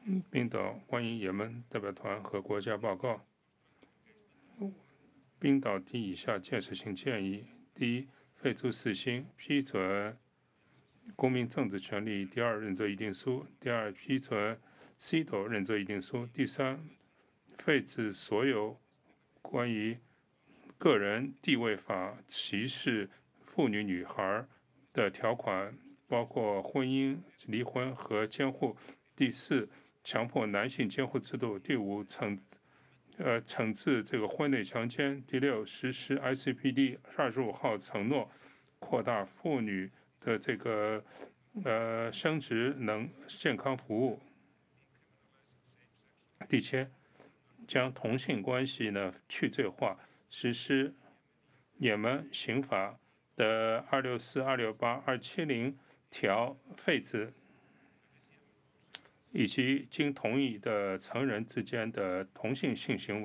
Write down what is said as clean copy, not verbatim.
冰岛欢迎也门代表团和国家报告。冰岛提以下建设性建议：第一，废除死刑，批准公民政治权利第二认责议定书；第二，批准 CEDAW 认责议定书；第三，废止所有关于个人地位法歧视妇女、女孩的条款，包括婚姻、离婚和监护；第四，强迫男性监护制度；第五，惩治这个婚内强奸；第六，实施 ICPD 25号承诺，扩大妇女的这个生殖健康服务；第七，将同性关系呢去罪化，实施也门刑法的264、268、270条废止，以及经同意的成人之间的同性性行为。